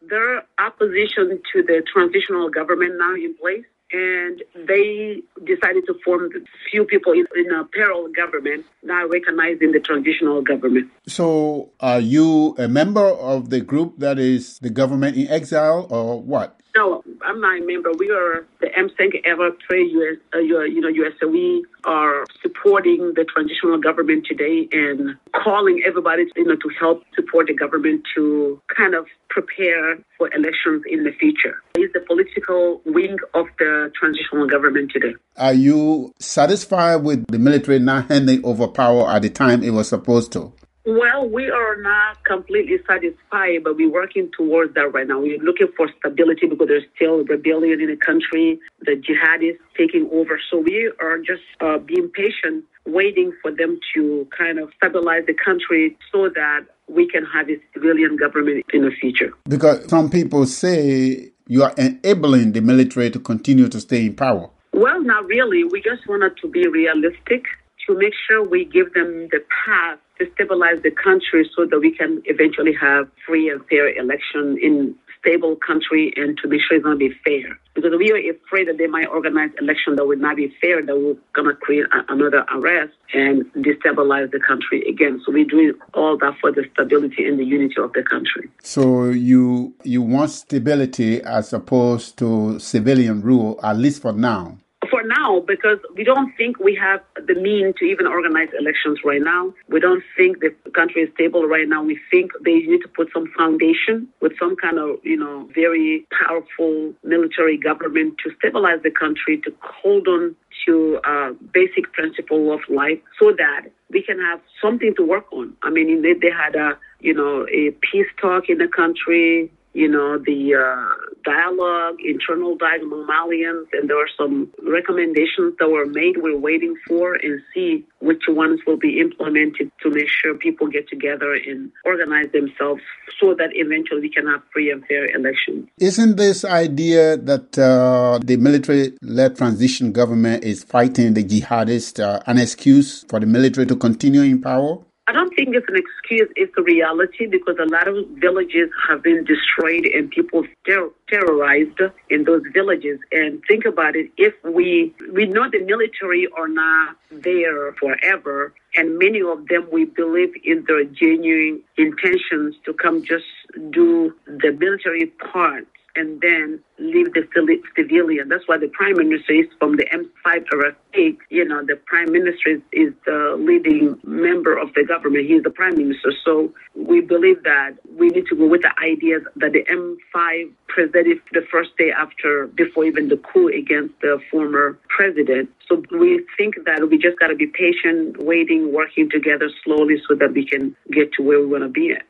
Their opposition to the transitional government now in place, and they decided to form a few people in a parallel government, not recognizing the transitional government. So are you a member of the group that is the government in exile, or what? No, I'm not a member. We are the MSENC Ever Trade USA. We are supporting the transitional government today and calling everybody to help support the government to kind of prepare for elections in the future. It's the political wing of the transitional government today. Are you satisfied with the military not handing over power at the time it was supposed to? Well, we are not completely satisfied, but we're working towards that right now. We're looking for stability because there's still rebellion in the country, the jihadists taking over. So we are just being patient, waiting for them to kind of stabilize the country so that we can have a civilian government in the future. Because some people say you are enabling the military to continue to stay in power. Well, not really. We just wanted to be realistic, to make sure we give them the path to stabilize the country so that we can eventually have free and fair election in stable country and to make sure it's going to be fair. Because we are afraid that they might organize election that would not be fair, that we're going to create another arrest and destabilize the country again. So we're doing all that for the stability and the unity of the country. So you want stability as opposed to civilian rule, at least for now? For now, because we don't think we have the means to even organize elections right now. We don't think the country is stable right now. We think they need to put some foundation with some kind of, very powerful military government to stabilize the country, to hold on to basic principle of life so that we can have something to work on. I mean, they had a peace talk in the country, the dialogue, internal dialogue among Malians, and there were some recommendations that were made. We're waiting for and see which ones will be implemented to make sure people get together and organize themselves so that eventually we can have free and fair elections. Isn't this idea that the military-led transition government is fighting the jihadists an excuse for the military to continue in power? I don't think it's an excuse, it's a reality because a lot of villages have been destroyed and people terrorized in those villages. And think about it, if we know the military are not there forever, and many of them, we believe in their genuine intentions to come just do the military part and then leave the civilian. That's why the Prime Minister is from the M5 era state. The Prime Minister is the leading member of the government. He's the Prime Minister. So we believe that we need to go with the ideas that the M5 presented the first day before even the coup against the former president. So we think that we just got to be patient, waiting, working together slowly so that we can get to where we want to be at.